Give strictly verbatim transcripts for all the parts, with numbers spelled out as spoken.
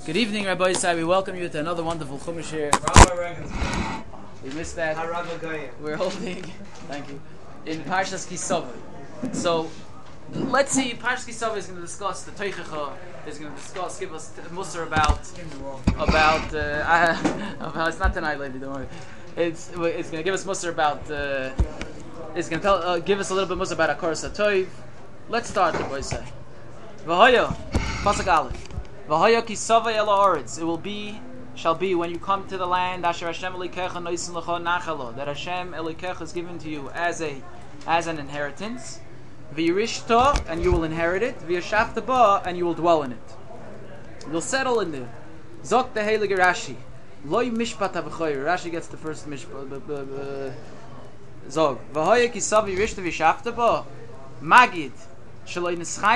Good evening, Rabbi Isai. We welcome you to another wonderful Chumash here. We missed that. We're holding, thank you, in Parshas Kisava. So, let's see, Parshas Kisava is going to discuss the Teichacha, is going to discuss, give us Musar about, about, uh, about, it's not tonight, lady, don't worry. It's it's going to give us Musar about, uh, it's going to tell, uh, give us a little bit Musar about Akar Satoiv. Let's start, Rabbi Isai. V'hoya, Pasuk Aleph. V'hoya Kisava Ela Oretz. It will be, shall be, when you come to the land, Asher Hashem Elikecha Noisin Lecha Nachalo, that Hashem Elikecha is given to you as a, as an inheritance. V'yirishta, and you will inherit it. V'yashafta ba, and you will dwell in it. You'll settle in there. Zok the Heilige Rashi. Loi mishpat av'choyer. Rashi gets the first mishpat. Zog. V'hoya Kisava Yirishta V'yashafta ba. Magid. This teaches us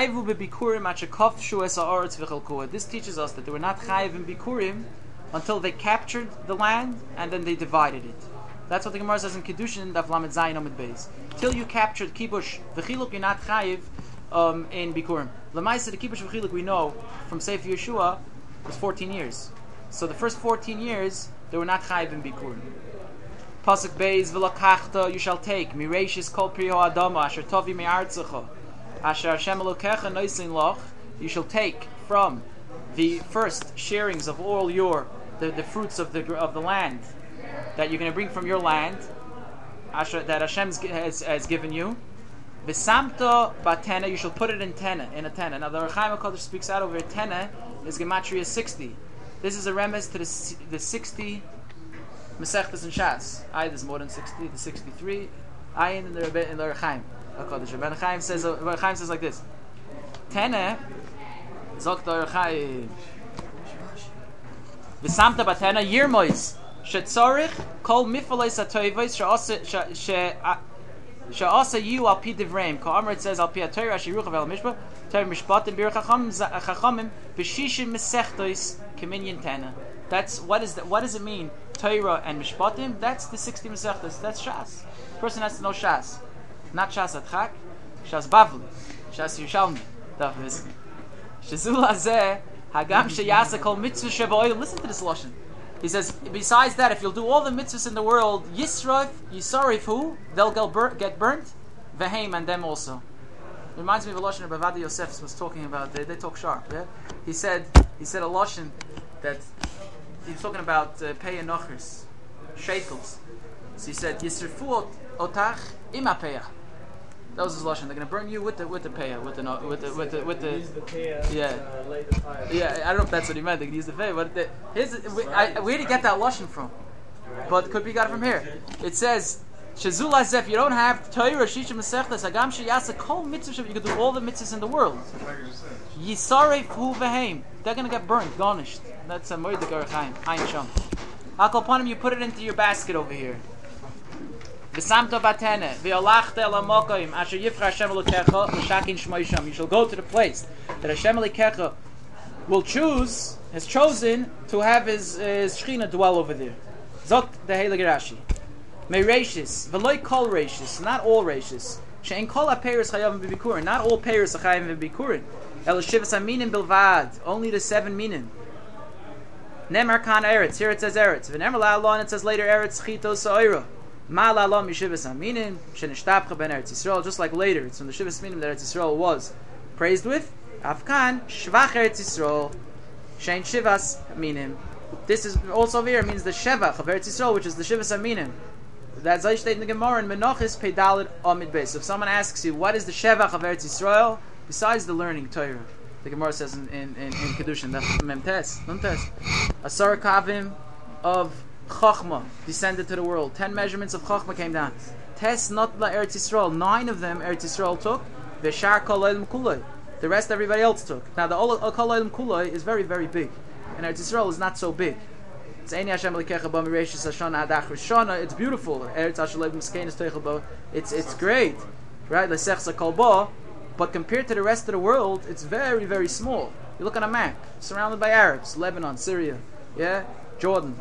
that they were not chayiv in bikurim until they captured the land and then they divided it. That's what the Gemara says in Kedushin, Daf Lamed Zayin Amud Beis. Till you captured kibush v'chiluk, you're not chayiv um, in bikurim. L'maisa, the kibush v'chiluk we know from Sefer Yeshua was fourteen years. So the first fourteen years they were not chayiv in bikurim. Pasuk Beis v'lakachta, you shall take mireishis kol priyo adama asher tovi me'artzecha. Asher Hashem Elokecha Noisin Loch, you shall take from the first sharings of all your the, the fruits of the of the land that you're going to bring from your land, Asher, that Hashem has, has given you. V'samto batena, you shall put it in tena, in a tena. Now the Ohr HaChaim HaKadosh speaks out over tena is gematria sixty. This is a remez to the the sixty Masechtas and Shas. I there's more than sixty, the sixty-three. I in the in the Ohr HaChaim. Rabbi Chaim says, Rabbi Chaim says like this: Tene, Zok Ohr HaChaim, V'samta batena yirmois shetzorich kol mifalei satoivos she'asa she'asa you al pi divreim. Ka'amar it says al pi haTorah shiruch vel mishpah Torah mishpatim bir chachamim v'shishim mesechtos keminyan tena. That's what is that? What does it mean? Torah and mishpatim. That's the sixty mesechtos. That's Shas. The person has to know Shas. Not Shas Adchak, Shas Bavli, Shas Yerushalmi. Shazul Hazeh Hagam Sheyasa Kol Mitzvah Sheva. Listen to this lashon. He says, besides that, if you'll do all the mitzvahs in the world, Yisraf, Yisarif, who they'll get burnt, Vehem, and them also. It reminds me of a lashon Rabbi Vadi Yosef was talking about. They, they talk sharp. Yeah? He said, he said a lashon that he was talking about uh, pei and nochers, shekels. So he said, Yisrafu otach ima peyah. That was his lashon. They're going to burn you with the with the payah, with the with the with the with the. Use the payah. Yeah. Uh, lay the fire. Yeah. I don't know if that's what he meant. They could use the payah, but the, his we, I, where did he get that lashon from? But could be got it from here. It says Shazul Hazef. You don't have Torah Shisha Masechtas Hagam Sheyasa Kol Mitzvah. You can do all the mitzvahs in the world. Yisaref Hu Vehem. They're going to get burned, garnished. That's a Moed Ohr HaChaim. Ayin Sham. Akol Panim. You put it into your basket over here. V'samto batene v'olachta el hamokim asher yifra Hashem Elokecha l'shakin shmoi sham. You shall go to the place that Hashem Elokecha will choose, has chosen to have his his Shechina dwell over there. Zot the Heilige Rashi. Me'reishis v'loi kol reishis, not all reishis. She'en kol ha'peiros chayavim b'bikurin, not all peiros chayavim b'bikurin. El shivas aminim bilvad, only the seven minim. Nemar kan eretz, here it says eretz. V'nemar la'alon, it says later eretz chito sa'oira. Ma'alalom yishivas aminim shenishtapcha ben Eretz Yisrael. Just like later, it's from the shivas minim that Eretz Yisrael was praised with. Afkan shvach Eretz Yisrael shein shivas aminim. This is also over here. It means the shevach of Eretz Yisrael, which is the shivas aminim. That's how state in the Gemara in Menachos Peidalid Amid Beis. If someone asks you what is the shevach of Eretz Yisrael besides the learning Torah, the Gemara says in in, in, in Kedushin, that's memtes, memtes, asar kavim of Chachma descended to the world. Ten measurements of Chachma came down. Tes not la Eretz Yisrael. Nine of them Eretz Yisrael took. V'shar kol olam kuloi. The rest everybody else took. Now the kol olam kuloi is very very big, and Eretz Yisrael is not so big. It's Eini Hashem Elokecha ba mireishis hashana ad achris shana. It's beautiful. Eretz Hashem miskenes teichel ba. It's it's great, right? Lesechsa kol ba. But compared to the rest of the world, it's very very small. You look on a map, surrounded by Arabs, Lebanon, Syria, yeah, Jordan.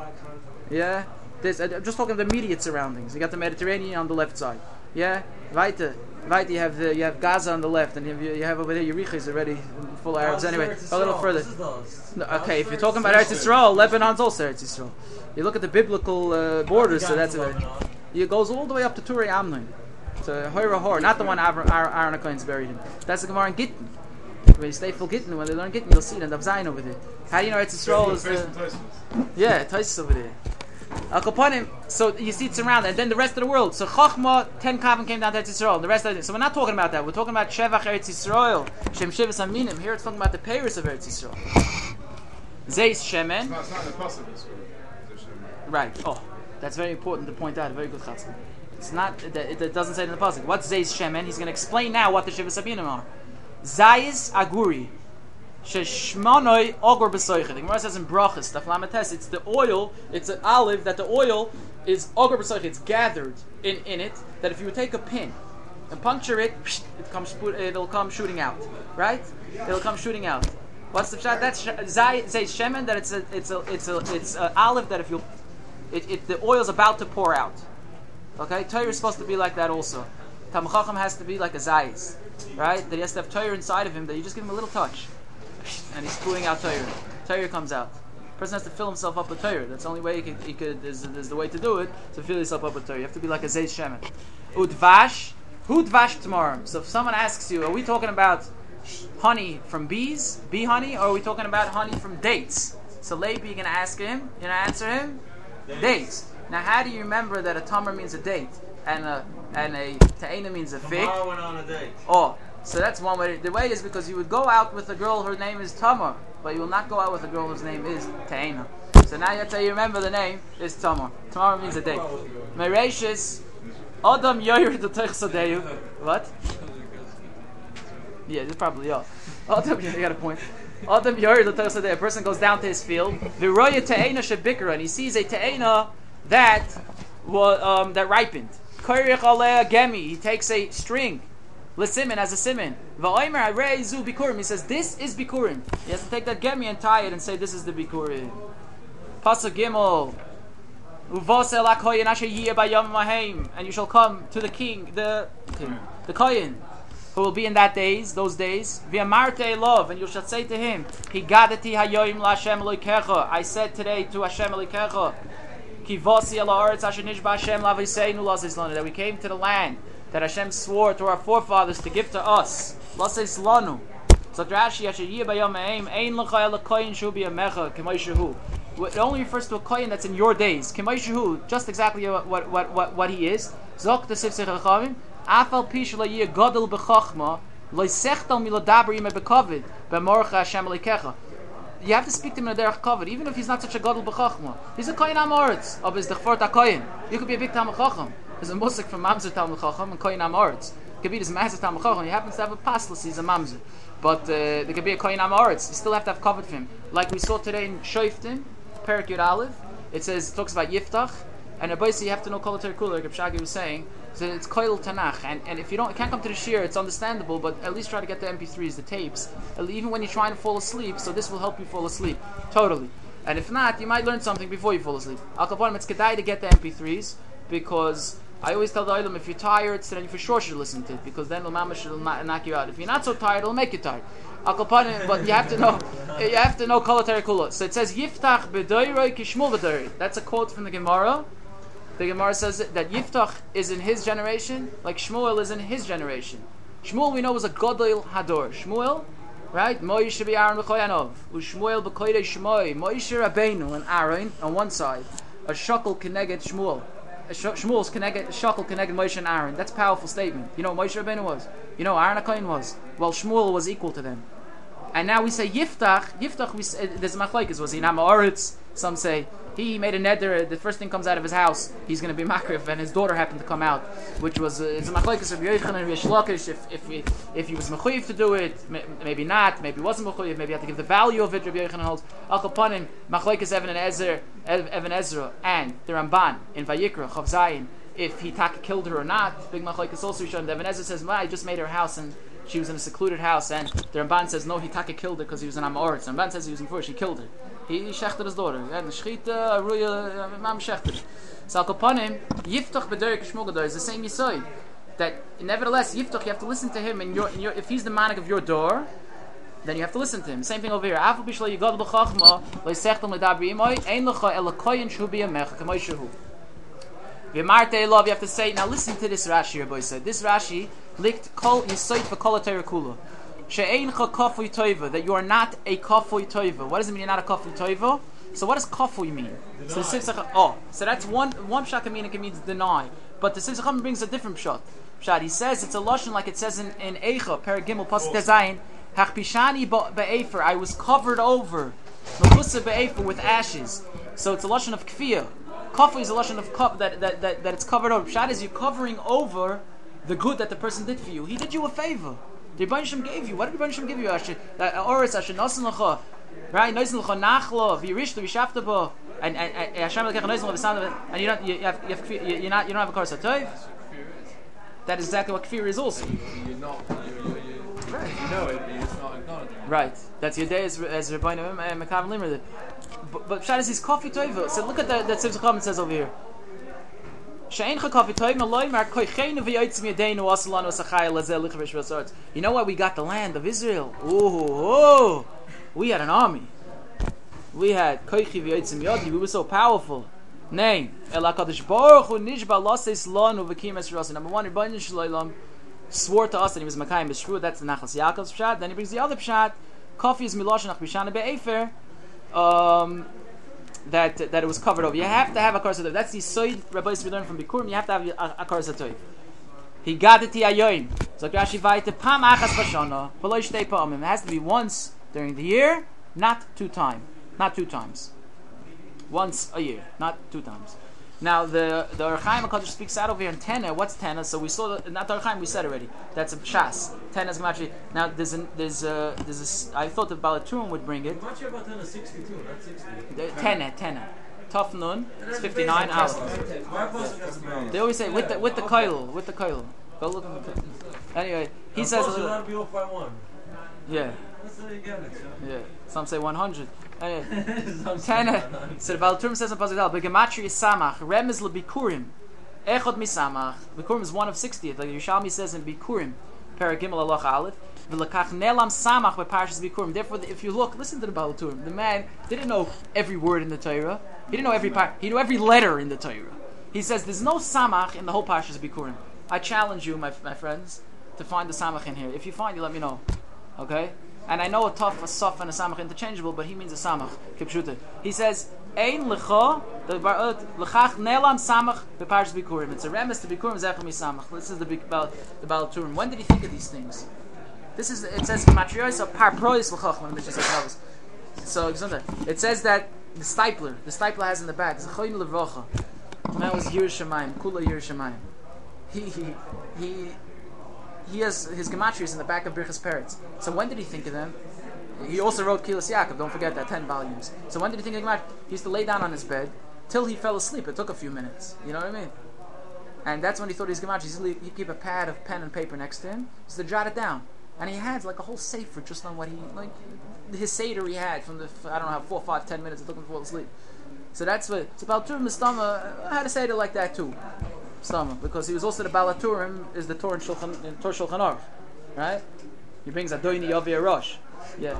Yeah, this. I'm just talking of the immediate surroundings. You got the Mediterranean on the left side. Yeah, weiter. Right, you have the, you have Gaza on the left, and you have, you have over there Yericho is already full of Arabs. Anyway, a little further. No, okay, if you're talking about Eretz Yisrael, Lebanon's also Eretz Yisrael. You look at the biblical uh, borders, so that's it. It goes all the way up to Turei Amnon, to Hoira Hor, not the one Aaron HaKohen's buried in. That's the Gemara in Gittin. When you stay full Gittin, when they learn Gittin, you'll see it in the Zayin over there. How do you know Eretz Yisrael is the... Yeah, Taisus over there. Al Kapanim, so you see it's around, and then the rest of the world. So Chachma, ten Kavim came down to Eretz Yisrael, and the rest of it. So we're not talking about that. We're talking about Shevach Eretz Yisrael, Shem Shivas Aminim. Here it's talking about the Paris of Eretz Yisrael. Zeis Shemen. It's not the possible. Right. Oh, that's very important to point out. Very good chatzah. It's not. It, it doesn't say it in the pasuk. What's Zeis Shemen? He's going to explain now what the Shivas Aminim are. Zayis Aguri. Sheshmanoi Ogor B'Soicha. The Gemara says in Brachas, Daf Lametes, it's the oil, it's an olive, that the oil is Ogor B'Soicha, it's gathered in, in it, that if you would take a pin and puncture it, it comes, it'll come shooting out. Right? It'll come shooting out. What's the shot? That's Zay Shemen, that it's a, it's a, it's a, it's an olive that if you, it, it, the oil's about to pour out. Okay? Torah is supposed to be like that also. Talmid Chacham has to be like a Zayis. Right? That he has to have Torah inside of him, that you just give him a little touch. And he's spewing out Torah. Torah comes out. The person has to fill himself up with Torah. That's the only way he could, he could is, is the way to do it, to fill yourself up with Torah. You have to be like a Zeis Shemen. Udvash. Who dvash tomorrow? So if someone asks you, are we talking about honey from bees, bee honey, or are we talking about honey from dates? So Levi, you're going to ask him, you're going to answer him? Dates. dates. Now how do you remember that a tamar means a date, and a, and a ta'ena means a fig? Tamar went on a date. Oh. So that's one way. The way is because you would go out with a girl, her name is Tamar, but you will not go out with a girl whose name is Ta'ena. So now you have to you remember the name is Tamar. Tamar means a date. Mereshis Adam Yoyer the Techsadeyu. What? Yeah, this probably yeah. Adam, you got a point. Adam Yoyer the Techsadeyu. A person goes down to his field. Viroya Ta'ena Shebikra, and he sees a Ta'ena that was um, that ripened. Koyrich Alea Gemi. He takes a string. L'simin as a simin. Va'omer arei zu bikurim. He says this is bikurim. He has to take that gemi and tie it and say this is the bikurim. Pasuk Gimel. Uvosel akoyin asher yiyeh bayom mahem. And you shall come to the king, the king, the koyin, who will be in that days, those days. V'amarte love, and you shall say to him, Higadati hayoyim laHashem Elokecha. I said today to Hashem Elokecha, Ki vosi ala aretz asher nishba Hashem laviseinu lazizlanu, that we came to the land that Hashem swore to our forefathers to give to us. Laseis lanu. So Rashi, Asher yiyeh bayom ha'em, ein l'cha ela koyin shu b'yamecha, k'may shehu. It only refers to a koyin that's in your days. K'may shehu, just exactly what what what what, what he is. Zok t'sif sech ha'chavim, afal pish la yiyeh gadol b'chachma, lo yisechtal milodaber yimeh b'kovid, b'morcha Hashem l'ikecha. You have to speak to him in a derech kavod, even if he's not such a gadol b'chachma. He's a koyin amoritz, of his dechfort ha'koyin. You could be a big Talmid Chacham. There's a musik from Mamzer Talmid Chacham and Koyin Amoritz. Kabir is a massive Talmid Chacham. He happens to have a pastless. He's a Mamzer, but uh, there could be a Koyin Amoritz. You still have to have covered for him, like we saw today in Shoiftim, Perik Yud Aleph. It says it talks about Yiftach, and basically you have to know Kol HaTorah Kula, like Shagi was saying. So it's Koil Tanakh, and and if you don't, you can't come to the shir, it's understandable, but at least try to get the M P threes, the tapes, even when you're trying to fall asleep. So this will help you fall asleep totally. And if not, you might learn something before you fall asleep. Al Kaponim, it's kedai to get the M P threes because I always tell the Olam, if you're tired, so then you for sure should listen to it, because then the Mama should knock you out. If you're not so tired, it'll make you tired. But you have to know, you have to know Kol HaTorah Kula. So it says, Yiftach b'doiroi kishmul b'doiroi. That's a quote from the Gemara. The Gemara says that Yiftach is in his generation, like Shmuel is in his generation. Shmuel we know was a Godel Hador. Shmuel, right? Moishe b'Aaron b'Choyanov. U'Shmuel b'Koydei Shmoi. Moishe Rabbeinu and Aaron on one side. A shakal keneged Shmuel. Shmuel's connected, Shakal connected Moshe and Aaron. That's a powerful statement. You know what Moshe Rabbeinu was? You know Aaron HaKohen was? Well, Shmuel was equal to them. And now we say Yiftach. Yiftach, we say, there's a machlokes. Was he in Ha'aretz? Some say he made a neder. The first thing comes out of his house, he's going to be makrif, and his daughter happened to come out, which was uh, it's a machlokes of Yochanan and Rish Lakish. If if he, if he was mechuyev to do it, maybe not. Maybe he wasn't mechuyev. Maybe he had to give the value of it. Rabbi Yochanan holds Al Kapanim machlokes Evan and Ezra, Evan Ezra, and the Ramban in Vayikra Chav Zayin. If he taka killed her or not, big machlokes also shown. Evan Ezra says, "Well, I just made her house and." She was in a secluded house, and the Ramban says no, he taka killed her because he was in Amoritz. The Ramban says he was in Fur, she killed her. He, he shechted his daughter. And the shchita, ruya, mam shechted. So al kapanim, yiftach b'derek shmul gadol is the same yisoid. that nevertheless, Yiftach, you have to listen to him. And your, in your, if he's the manik of your door, then you have to listen to him. Same thing over here. Afu bishlo yigad b'chachma lo'isechtam l'dabri imoy ein l'cha elakoyin shu b'yamecha k'moy shehu. V'marte love. You have to say. Now listen to this Rashi. Rabbi said this Rashi licked kol yisoid for kol atayra kula. She'eincha kafui toiva. That you are not a kafui toiva. What does it mean? You're not a kafui toiva. So what does kafui mean? So the Sifsach, oh, so that's one one pshat can mean it means deny. But the Sifsach brings a different pshat. Pshat. He says it's a lashon like it says in in Eicha Paragimel Pasuk Tezayin. Hachpishani be'efer. I was covered over. Mechusa be'efer with ashes. So it's a lashon of kfiyah. Kafui is a lashon of kaf that, that that that it's covered over. Pshat is you're covering over the good that the person did for you. He did you a favor. The Rebbeinu Shem gave you. What did the Rebbeinu Shem give you? Oris Hashem Nasan L'cha. Right, noisen l'cha nachlo, v'yirishto, v'yishafta bo, and and Hashem l'kecha noisen l'cha v'sam, and you don't you have you have you're not you don't have a korsa toiv. That is exactly what kfir is also. You're not, you're, you're, you're, right. You know it, but you're just not acknowledging it. Right, that's your day as as Rebbeinu Mekav Limmer. But but Pshat is coffee toiv. So look at the that Sivs comment says over here. You know why we got the land of Israel? Oh, we had an army. We had koichi v'yotzim yodi. We were so powerful. Name Ela Kadosh Baruch Hu nishba laseis lanu v'kim esrasi. Number one, Rebbeinu Shalom swore to us that he was Makayim B'Shvu. That's the Nachlas Yaakov's pshat. Then he brings the other pshat. Kofi is milosh nach bishana be'efer. Um. That that it was covered over. You have to have a korsa. That's the soid Rabbis we learn from Bikurim. You have to have a, a korsa toiv. He got it ayoyim. So Rashi vayte pam achas b'shana v'lo shtei pa'amim. It has to be once during the year, not two times. Not two times. Once a year, not two times. Now the the Or Chaim HaKadosh speaks out over here in Tena. What's Tena? So we saw the, not the Or Chaim, we said already. That's a Shas. Tena's gematria. Now there's a, there's a, there's a, I thought the Balaturim would bring it. Gematria about Tena sixty-two, not sixty. Tena, Tena. Tough nun. It's fifty-nine hours. They always say with the with the koil, with the koil. Go look at the. Anyway, he says. You'll not be off by one. Yeah. That's how you get it. Yeah. Some say one hundred. Anyway, Tena. So the Balaturim says in Pasuk but gematria is samach. Remez lebikurim. Echad misamach. Bikurim is one of sixty. Like Yerushalmi says in Bikurim, Paragimel Aloch Aleph. V'lekach nelam samach beParshas Bikurim. Therefore, if you look, listen to the Balaturim. The man didn't know every word in the Torah. He didn't know every part. He knew every letter in the Torah. He says there's no samach in the whole Parshas Bikurim. I challenge you, my my friends, to find the samach in here. If you find, you let me know. Okay? And I know a tough, a sof, and a samach interchangeable, but he means a samach. Kipshuta. He says, Ein lecha, the lechach nelam samach beParshas Bikurim. It's a remes to Bikurim zechel mi samach. This is the big the Balaturim. When did he think of these things? This is it says matrios of par prois lechachman. So it says that the stipler, the stipler has in the back. It's a choyim levrocha. Man was Yerushalayim, kula Yerushalayim. He he he. He has his gematrias in the back of Birchas Peretz. So when did he think of them? He also wrote Kilas Yaakov. Don't forget that, ten volumes. So when did he think of gematrias? He used to lay down on his bed till he fell asleep. It took a few minutes. You know what I mean? And that's when he thought he was gematrias. He he'd keep a pad of pen and paper next to him, just to jot it down. And he had like a whole sefer just on what he like his seder he had from the I don't know how four, five, ten minutes it took him to fall asleep. So that's what it's about. Turim Mistama. I had a seder like that too. Stama, because he was also the Balaturim, is the Torah in Shulchan, in Torah Shulchan Aruch, right? He brings Adoini Yavi Rosh. Yeah.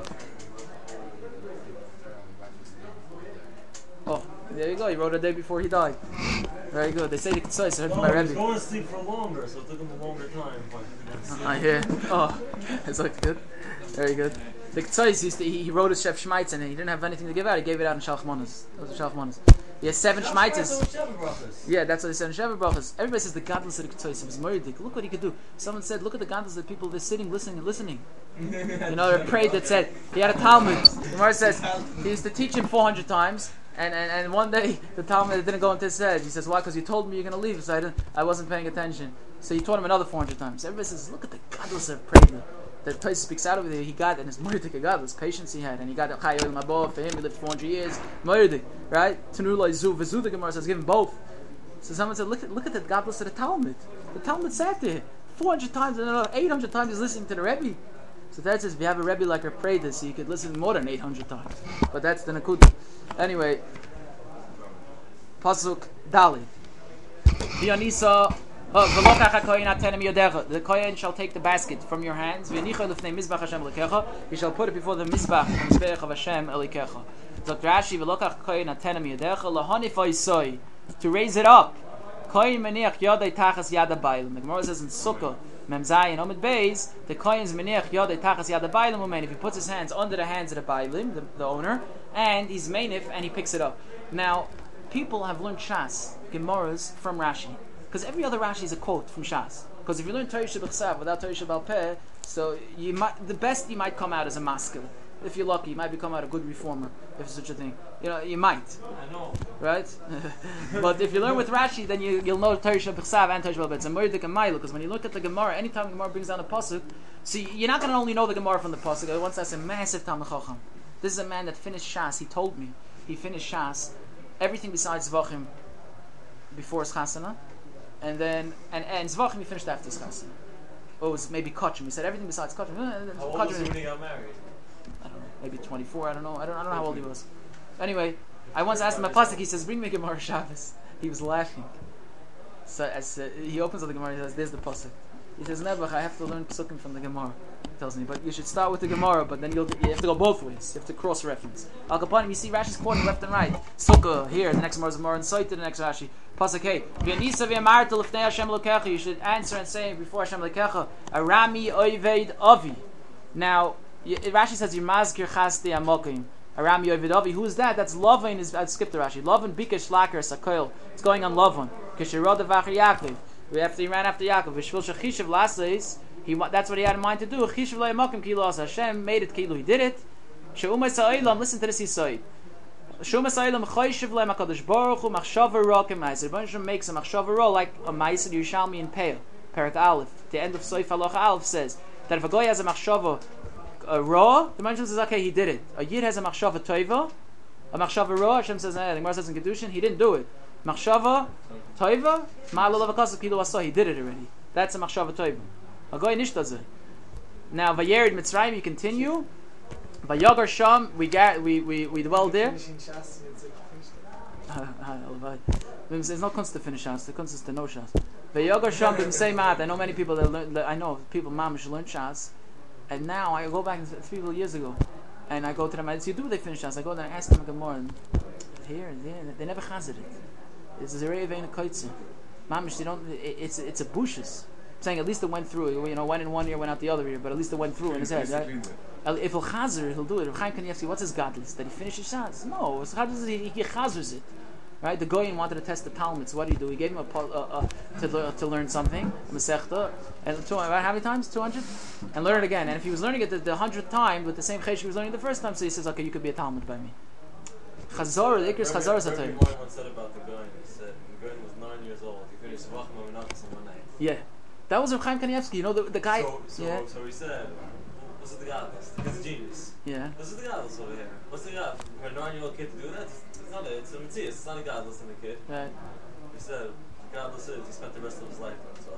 Oh, there you go. He wrote a day before he died. Very good. They say the Ketzos. I heard from my Rebbe. He was Rebbe. going to sleep for longer, so it took him a longer time. I hear. Oh, it's like good. Very good. The Ketzos used to. He, he wrote his Chef Shmaitzin, and he didn't have anything to give out. He gave it out in Shalchmanas. That was Shalchmanas. He has seven Shmaitas. Yeah, that's what they said in Sheva Brachas. Everybody says the godless of the Ketzos was murdered. Look what he could do. Someone said, look at the godless of the people. They're sitting, listening, and listening. You know, they prayed that said he had a Talmud. The Gemara says he used to teach him four hundred times, and, and, and one day the Talmud didn't go into his head. He says, why? Because you told me you're going to leave, so I didn't. I wasn't paying attention. So he taught him another four hundred times. Everybody says, look at the godless of prayed. That place speaks out over there. He got and his murdik godless patience he had, and he got a chayil mabov for him. He lived four hundred years. Murdik, right? Tanulai zu v'zu. The Gemara says, give him both. So someone said, look at look at the godless of the Talmud. The Talmud sat there four hundred times, and another eight hundred times he's listening to the Rebbe. So that says, if you have a Rebbe like a Preda, so you could listen more than eight hundred times. But that's the Nakuda. Anyway, Pasuk Dali. Bionisa. Oh, v'lokach hakohen atenem yodecha. The kohen shall take the basket from your hands. V'yanicha lefnei mizbach Hashem elikecha. He shall put it before the mizbach, the mizbech of Hashem elikecha. Doctor Rashi, v'lokach kohen atenem yodecha lahanif oisoi, to raise it up. Kohen meniach yodei tachas yad habaylim. The Gemara says in Sukkah, Mem Zayin Omid Beis, the kohen's meniach yodei tachas yad habaylim umein. If he puts his hands under the hands of the baylim, the, the owner, and he's meinif and he picks it up. Now, people have learned Shas Gemaras from Rashi. Because every other Rashi is a quote from Shas. Because if you learn Torah Shebechsav without Torah Shebal Peh, so you might, the best you might come out as a maskil. If you're lucky, you might become out a good reformer, if such a thing. You know, you might. I know. Right? But if you learn with Rashi, then you, you'll know Torah Shebechsav and Torah Shebal Peh. It's a Murdik and Mailu, because when you look at the Gemara, anytime the Gemara brings down a pasuk, so you're not going to only know the Gemara from the pasuk. Once that's a massive Talmud Chacham. This is a man that finished Shas. He told me, he finished Shas, everything besides Zvachim before his Chasana. And then, and, and Zvachim he finished after his chasana. Oh, it was maybe Kachim. He said everything besides Kachim. How old was he when he got married? I don't know, maybe twenty-four, I don't know. I don't, I don't know how old he was. Anyway, I once asked him at Pasuk, he says, bring me Gemara Shabbos. He was laughing. So as uh, he opens up the Gemara, he says, there's the Pasuk. He says, Nebuch, I have to learn Psukim from the Gemara. He tells me, but you should start with the Gemara, but then you'll, you have to go both ways. You have to cross-reference. Al Kapanim, you see Rashi's quoting left and right. Sukkah, here, the next Gemara is more insight to the next Rashi. Pasuk, hey, you should answer and say before Hashem Lekecha, Arami Oived Avi. Now, Rashi says, Yimazkir Chasti Amokim. Arami Oived Avi. Who is that? That's Lavan. Is I skipped the Rashi. Lavan Bikesh Laker Sakoil. It's going on Lavan. Kishirod Vachar Yaakov. After he ran after Yaakov, Vishvil Shechishav Laseis. He that's what he had in mind to do. Chishav Le'Makim Kilo Asa. Hashem made it Kilo. He did it. She'umay Sa'ilam. Listen to this. He said. Shuma Sa'ilam Choyshav Le'Makadosh Baruch Hu Machshava Ra K'Maiser. Rebbeinu makes a Machshava Ra like a Maiser Yerushalmi in Peah. Perak Aleph. The end of Soif Halacha Aleph says that if a guy has a Machshava a Ra, the Rebbeinu says okay, he did it. A Yid has a Machshava Toiva, a Machshava Ra. Hashem says, eh, the Gemara says in Kedushin, he didn't do it. Machshava Toiva, Ma'alol Avakasa Kilo Asa. He did it already. That's a Machshava Toiva. A guy nish does it. Now Vayered Mitzrayim, you continue. Vayagar Sham, we get we we we dwell there. There's no kunst to finish Shas. The kunst is to know Shas. Vayagar Sham b'msei mat. I know many people that learn. That I know people mamish learn Shas, and now I go back three years ago, and I go to them. I say, do they finish Shas? I go there and ask them again more. And here and there, they never chazed it. It's a zerei vein koitze. Mamish, they don't. It, it's it's a bushes. Saying at least it went through. You know, went in one ear, went out the other ear, but at least it went through in his head. Right? If he'll chazer, he'll do it. If Chaim Kanievsky, what's his godless? That he finishes Shas? No, his godless he, he chazers it. Right? The Goyin wanted to test the Talmud. So what did he do? He gave him a, a, a to to learn something, Masechta, and two, how many times? Two hundred, and learn it again. And if he was learning it the, the hundredth time with the same chesh he was learning the first time, so he says, okay, you could be a Talmud by me. Chazor, the Ikris Chazor is a Rabbi Moore once said about the Goyin. He said the Goyin was nine years old. He finished Vachma Menachos on one night. Yeah, that was Chaim Kanievsky. You know the the guy. So, so, yeah. so he said, "This is the godless. He's a genius. Yeah. This is the godless over here. What's the god for a nine-year-old kid to do that? It's not a. It's a mitzvah. It's not a godless in the kid." Right. He said, "The godless is he spent the rest of his life on so."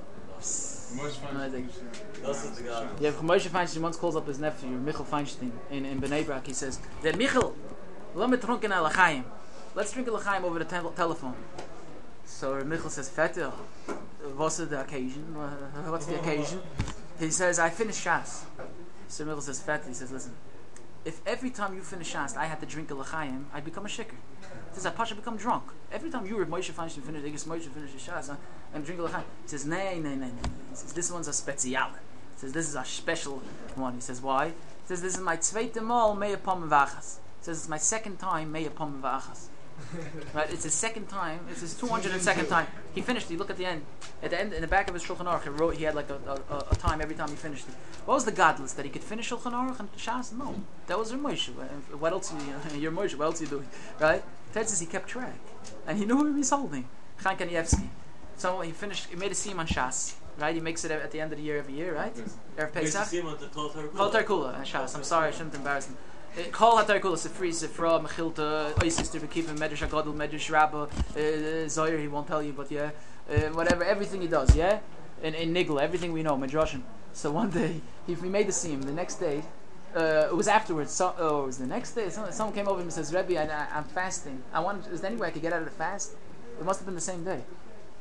This is the god. Yeah, Moshe Feinstein once calls up his nephew, Michal Feinstein, in, in Bnei Brak. He says, "That Michal, let me drink a l'chaim. Let's drink a l'chaim over the te- telephone." So Michal says, "Fetter, what's the occasion? What's the occasion?" He says, "I finished Shas." So Michal says, "Fetter." He says, "Listen, if every time you finish Shas, I had to drink a l'chaim, I'd become a shikr." He says, "I pasha become drunk. Every time you read Moshe Feinstein finish, I guess Moshe finishes Shas, huh, and drink a l'chaim." He says, "Nay, nay, nay, nay." He says, "This one's a special." He says, "This is a special one." He says, "Why?" He says, "This is my zweite Mal mei pom vachas." He says, "It's my second time mei pom vachas." Right? It's his second time. It's his two hundred second time. He finished. You look at the end. At the end, in the back of his Shulchan Aruch, he wrote. He had like a, a, a time every time he finished it. What was the godless that he could finish Shulchan Aruch and Shas? No, that was your Moshe. What else? You, your Moshe. What else are you doing? Right? Ted says he kept track, and he knew who he was holding. Chaim Kanievsky. So he finished. He made a seam on Shas. Right? He makes it at the end of the year every year. Right? Erev Pesach. Kol Tarkula and Shas. I'm sorry, I shouldn't embarrass him. Kol HaTarkula, Sifri, Sifra, Mechilta, Oisis, to keep him, Medrash HaGadol, Medrash Rabbah, Zoyer, he won't tell you, but yeah, uh, whatever, everything he does, yeah? In, in Nigla, everything we know, Medrashim. So one day, he, he made the seam, the next day, uh, it was afterwards, so, oh, it was the next day, someone, someone came over and says, "Rebbe, I, I, I'm fasting. I want, is there any way I could get out of the fast?" It must have been the same day.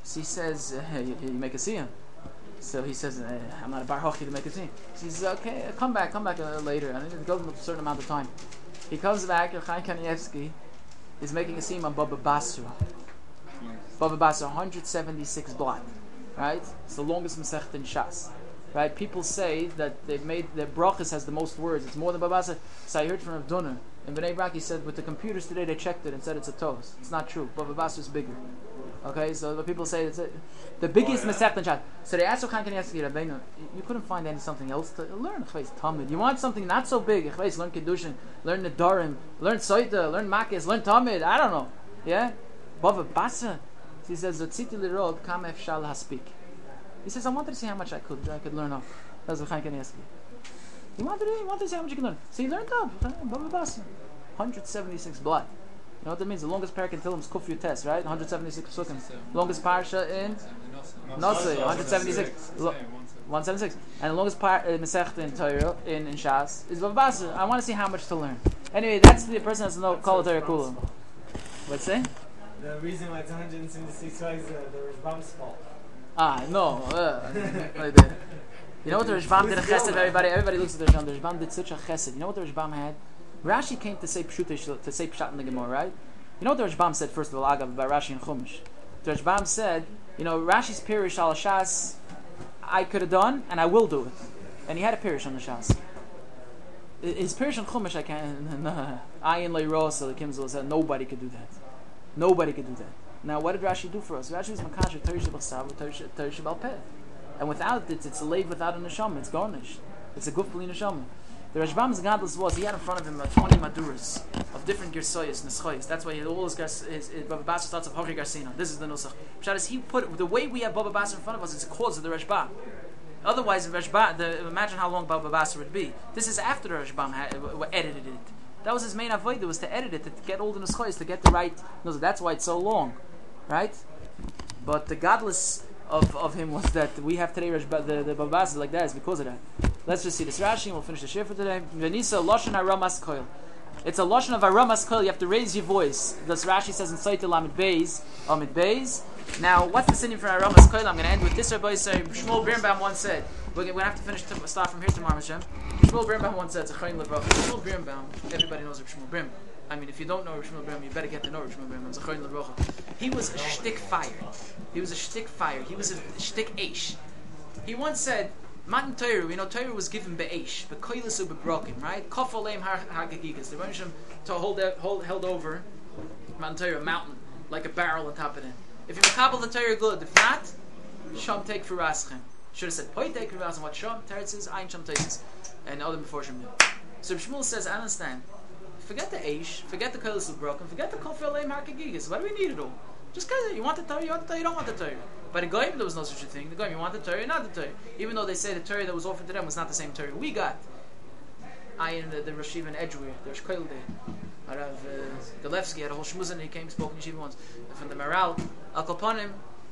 So he says, uh, you, you make a siyum. So he says, uh, I'm not a bar hochi to make a siyum. So he says, okay, come back, come back uh, later. I need to go a certain amount of time. He comes back, Chaim Kanievsky is making a siyum on Baba Basra. Baba Basra, one hundred seventy-six blot. Right? It's the longest Masechet in Shas. Right? People say that they've made, that Brachas has the most words. It's more than Baba Basra. So I heard from Rav Dunner. In Bnei Brak, he said, with the computers today, they checked it and said it's a toes. It's not true. Baba Basra is bigger. Okay, so the people say it's a, the biggest oh, yeah. Masechet in Shas. So they asked Chaim Kanievsky, Rabbeinu, you couldn't find any something else to learn. Talmud. You want something not so big? Learn Kedushin, learn Nedarim, learn Soita, learn Makis, learn Talmud. I don't know. Yeah? Baba Basra. He says, Zotziti lirod kam efshar lahaspik. He says, I wanted to see how much I could I could learn off. That's what Chaim Kanievsky. He wanted to, he wanted to see how much you can learn. So he learned up. Baba Basra. one hundred seventy-six blood. You know what that means? The longest parak in Tehillim is Kuf Yutes, right? one hundred seventy-six psukim. Longest parsha in Nosei, one hundred seventy-six. one hundred seventy-six. And the longest par uh, Masechet in Torah, in, in Shas, is Baba Basra. I want to see how much to learn. Anyway, that's the person has to know Kol Torah Kulam. What's that? The reason why it's one hundred seventy-six twice is uh, the Rashbam's fault. Ah, no. Uh, like that. You know what the Rashbam did a chesed? Everybody, everybody looks at the Rashbam. The Rashbam did such a chesed. You know what the Rashbam had? Rashi came to say Pshutish, to say Pshat in the Gemara, right? You know what the Rashbam said, first of all, Agav, by Rashi and Chumash? The Rashbam said, you know, Rashi's Pirish al Shas, I could have done, and I will do it. And he had a Pirish on the Shas. His Pirish on Chumash, I can't, Ayin Leirosa, the Kimzel said, nobody could do that. Nobody could do that. Now, what did Rashi do for us? Rashi was Makasha, Torah Shabbat Sav, Torah Shabbat Peh. And without it, it's a lave without a neshama. It's garnished. It's a guf b'li neshama. The Rashbam's gadlus was, he had in front of him uh, twenty maduras of different girsoyas, neschayas. That's why he had all his, his, his, his Baba Basra starts of Hori Garsina. This is the nusach. Pshat he put, the way we have Baba Basra in front of us, it's a cause of the Rashbam. Otherwise, the Rashbam, the, imagine how long Baba Basra would be. This is after the Rashbam had, uh, edited it. That was his main avodah, was to edit it, to get all the neschayas, to get the right. No, that's why it's so long. Right? But the godless of, of him was that we have today Rashba, the, the Baba Basra like that is because of that. Let's just see this Rashi and we'll finish the shir for today. Venisa Lashon Aramas Koil. It's a Lashon of Aramas Koil. You have to raise your voice. This Rashi says in Saita Lamed Beis, Amid Beis. Now, what's the synonym for Aramas Koil? I'm going to end with this. Rabbi say Shmuel Birnbaum once said, we're going to have to finish to start from here tomorrow, Hashem. Shmuel Birnbaum once said, it's a Chayin Levrach. Shmuel Birnbaum, everybody knows of Shmuel Birnbaum. I mean, if you don't know Shmuel Birnbaum, you better get to know Shmuel Birnbaum. It's a Chayin Levrach. He was a shtick fire. He was a shtick fire. He was a shtick eish. He once said, Matan Torah, you know, Torah was given be'esh, be'koilisu be'brokim, right? Kof oleim ha'gagigas. The Rebbeinu to hold, hold held over Matan Torah, a mountain, like a barrel on top of it. If you makabel the Torah, good. If not, sham take for raschem. Should have said poi take for raschem. What sham? Teretz says ayin sham takes, and other before sham. So Shmuel says, I understand. Forget the eish, forget the koilisu brokim, forget the kof oleim ha'gagigas. Why do we need it all? Just because you want the Torah, you want the Torah, you don't want the Torah. By the Goyim, there was no such a thing. The Goyim, you want the Torah, not the Torah. Even though they say the Torah that was offered to them was not the same Torah we got. I in the, the Rosh Yeshiva in Edgeware, the Rosh Koil Day. Arav uh, Galevsky had a whole shmuzan, he came, spoke in Yeshiva once. From the Maral, Al Kaponim,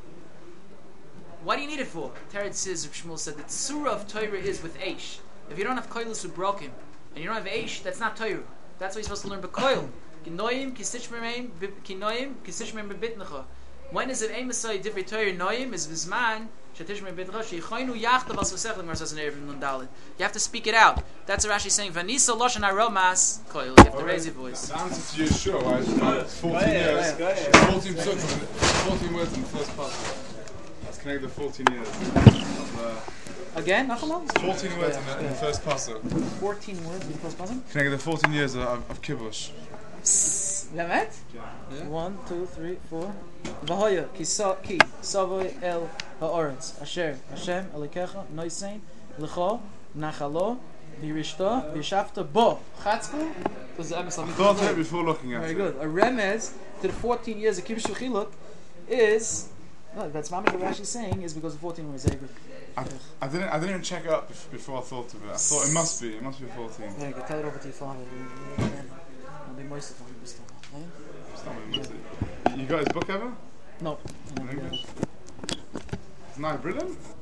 what do you need it for? Teretz says, Shmuel said, the Tzura of Torah is with Eish. If you don't have Koilus Ubrokim, and you don't have Eish, that's not Torah. That's what you're supposed to learn, but Koil. Kinoyim, kisishmereim, kinoyim, kisishmereim bebitnecha. When is it Amosai Divrei Torah Noyim? Is Vizman Shetishmereim bebitnecha? Sheichaynu yachtav al sosechlim. Mar says in Erev Nun Dalet. You have to speak it out. That's what Rashi is saying. Vanisa loshen aromas koil. You have to raise your voice. The answer to your show, right? fourteen years, fourteen psukim, fourteen words in the first part. Let's connect the fourteen years. Of, uh, Again, Nachalon? fourteen words in the, in the first pasuk. fourteen words in the first pasuk? Connect the fourteen years of, of kibush. Lemet? Yeah. One, two, three, four. Vahoya ki sa ki savoy el haaretz asher Hashem elikecha noisein lecho nachalo birishto bishafta bo chatzku. I thought of it before looking at Very it. good. A remez to the fourteen years of kibush v'chiluk is no, that's Mamish what Rashi's saying is because of fourteen words. Very good. I, I didn't. I didn't even check it up before I thought of it. I thought it must be. It must be fourteen. Very good. Tell it over to your father. I'll be moist if I'm still. It's not really moist. You got his book ever? No. In English? Isn't that brilliant?